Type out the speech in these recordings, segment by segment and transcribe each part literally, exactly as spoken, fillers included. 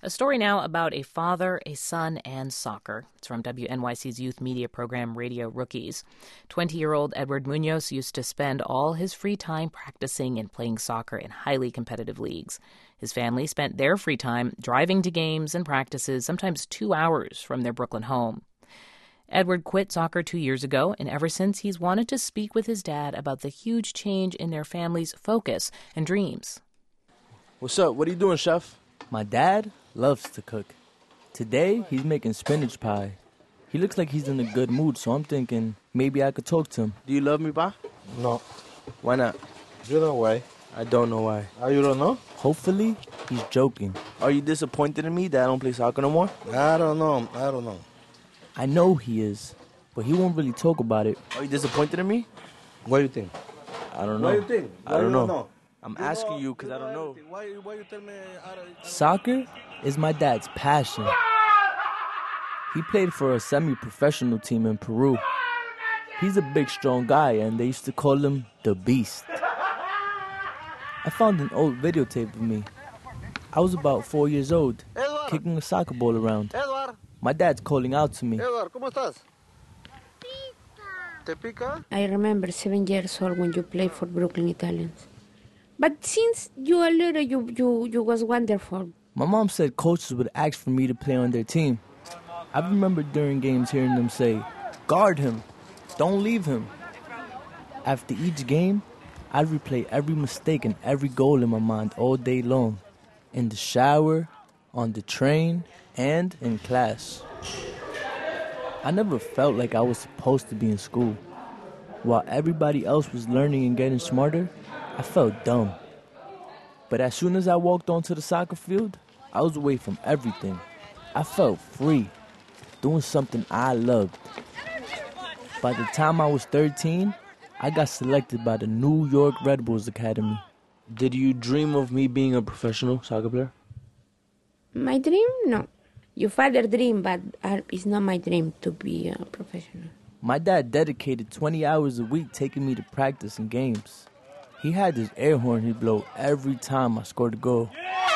A story now about a father, a son, and soccer. It's from W N Y C's youth media program, Radio Rookies. twenty-year-old Edward Munoz used to spend all his free time practicing and playing soccer in highly competitive leagues. His family spent their free time driving to games and practices, sometimes two hours from their Brooklyn home. Edward quit soccer two years ago, and ever since he's wanted to speak with his dad about the huge change in their family's focus and dreams. What's up? What are you doing, Chef? My dad loves to cook. Today, he's making spinach pie. He looks like he's in a good mood, so I'm thinking maybe I could talk to him. Do you love me, Pa? No. Why not? You know why? I don't know why. Ah, you don't know? Hopefully, he's joking. Are you disappointed in me that I don't play soccer no more? I don't know. I don't know. I know he is, but he won't really talk about it. Are you disappointed in me? What do you think? I don't know. What do you think? I don't you know. know? I'm You asking know- you because I don't know. Why, why you tell me? I don't, Soccer is my dad's passion. He played for a semi-professional team in Peru. He's a big, strong guy, and they used to call him the Beast. I found an old videotape of me. I was about four years old, kicking a soccer ball around. Edward, My dad's calling out to me. Edward, ¿cómo estás? ¿Te pica? I remember seven years old when you played for Brooklyn Italians. But since you were little, you, you, you was wonderful. My mom said coaches would ask for me to play on their team. I remember during games hearing them say, "Guard him, don't leave him." After each game, I'd replay every mistake and every goal in my mind all day long. In the shower, on the train, and in class. I never felt like I was supposed to be in school. While everybody else was learning and getting smarter, I felt dumb. But as soon as I walked onto the soccer field, I was away from everything. I felt free, doing something I loved. By the time I was thirteen, I got selected by the New York Red Bulls Academy. Did you dream of me being a professional soccer player? My dream? No. Your father dream, but uh, it's not my dream to be a professional. My dad dedicated twenty hours a week taking me to practice and games. He had this air horn he'd blow every time I scored a goal.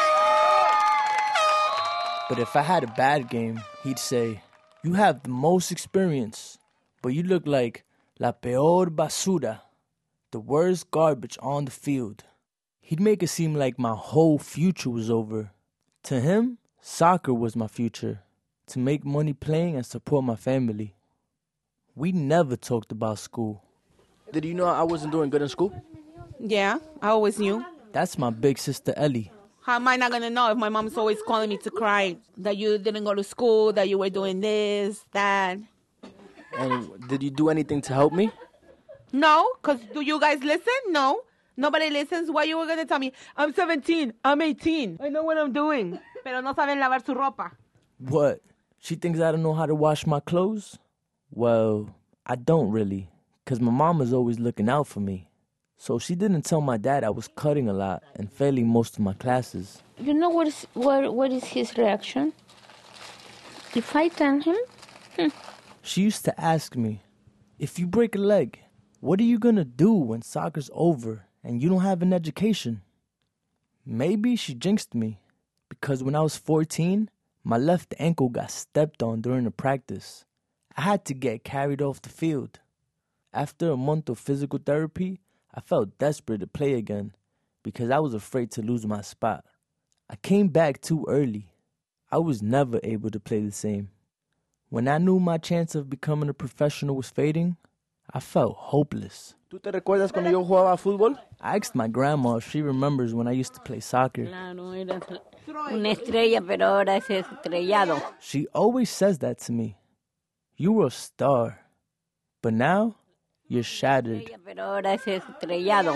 But if I had a bad game, he'd say, "You have the most experience, but you look like la peor basura, the worst garbage on the field." He'd make it seem like my whole future was over. To him, soccer was my future, to make money playing and support my family. We never talked about school. Did you know I wasn't doing good in school? Yeah, I always knew. That's my big sister Ellie. How am I not going to know if my mom's always calling me to cry that you didn't go to school, that you were doing this, that? And did you do anything to help me? No, because do you guys listen? No. Nobody listens. Why you were going to tell me, I'm seventeen, I'm eighteen. I know what I'm doing. Pero no saben lavar su ropa. What? She thinks I don't know how to wash my clothes? Well, I don't really, because my mom is always looking out for me. So she didn't tell my dad I was cutting a lot and failing most of my classes. You know what is, what, what is his reaction? If I tell him? Hmm. She used to ask me, if you break a leg, what are you going to do when soccer's over and you don't have an education? Maybe she jinxed me, because when I was fourteen, my left ankle got stepped on during a practice. I had to get carried off the field. After a month of physical therapy, I felt desperate to play again because I was afraid to lose my spot. I came back too early. I was never able to play the same. When I knew my chance of becoming a professional was fading, I felt hopeless. ¿Tú te recuerdas cuando yo jugaba fútbol? I asked my grandma if she remembers when I used to play soccer. Claro, eras una estrella, pero ahora es estrellado. She always says that to me. You were a star, but now you're shattered. Pero ahora es estrellado.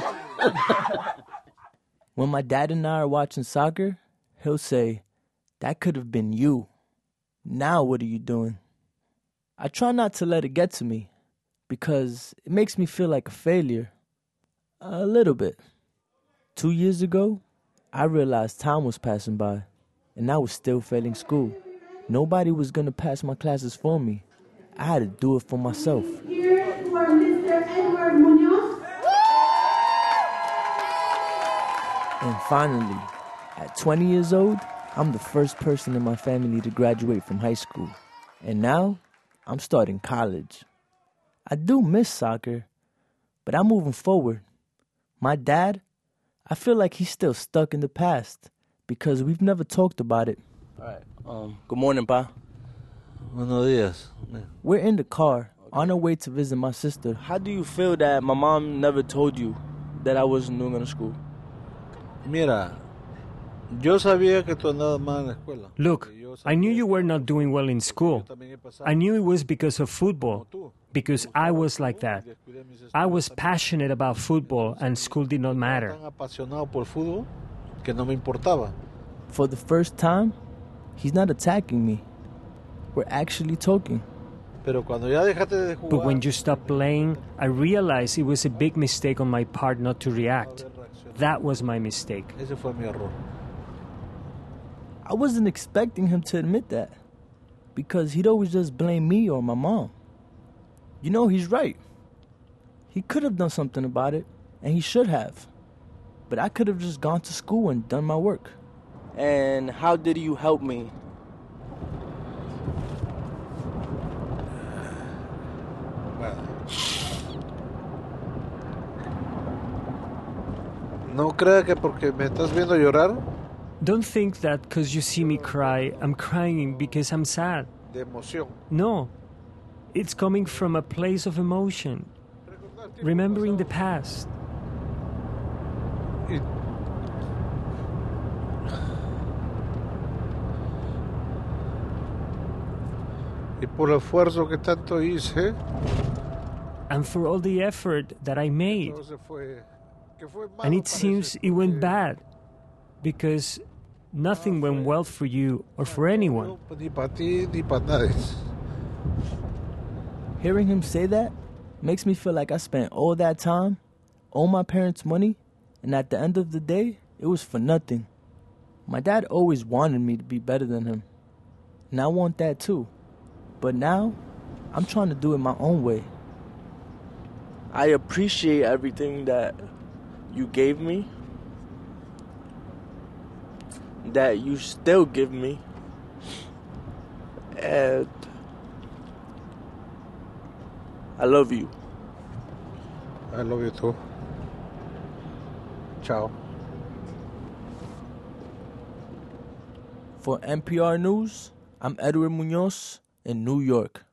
When my dad and I are watching soccer, he'll say, "That could have been you. Now what are you doing?" I try not to let it get to me because it makes me feel like a failure. A little bit. Two years ago, I realized time was passing by and I was still failing school. Nobody was going to pass my classes for me. I had to do it for myself. Here for Mister Edward Munoz. And finally, at twenty years old, I'm the first person in my family to graduate from high school. And now, I'm starting college. I do miss soccer, but I'm moving forward. My dad, I feel like he's still stuck in the past because we've never talked about it. All right. Um, good morning, Pa. Buenos días. We're in the car, on our way to visit my sister. How do you feel that my mom never told you that I wasn't doing in school? Mira, yo sabía que tú andabas mal en la escuela. Look, I knew you were not doing well in school. I knew it was because of football, because I was like that. I was passionate about football and school did not matter. Tan apasionado por fútbol que no me importaba. For the first time, he's not attacking me. We're actually talking. Pero cuando ya dejaste de jugar, But when you stopped playing, I realized it was a big mistake on my part not to react. That was my mistake. ese fue mi error. I wasn't expecting him to admit that because he'd always just blame me or my mom. You know, he's right. He could have done something about it, and he should have. But I could have just gone to school and done my work. And how did you help me? No crea que porque me estás viendo llorar Don't think that because you see me cry, I'm crying because I'm sad. de emoción. No, it's coming from a place of emotion, remembering the past. Y, y por el esfuerzo que tanto hice, And for all the effort that I made. entonces fue, que fue malo And it para seems ese- it went porque bad because nothing went well for you or for anyone. no, ni para ti ni para nadie. Hearing him say that makes me feel like I spent all that time, all my parents' money, and at the end of the day, it was for nothing. My dad always wanted me to be better than him, and I want that too. But now, I'm trying to do it my own way. I appreciate everything that you gave me, that you still give me, and I love you. I love you too. Chao. For N P R News, I'm Edward Munoz in New York.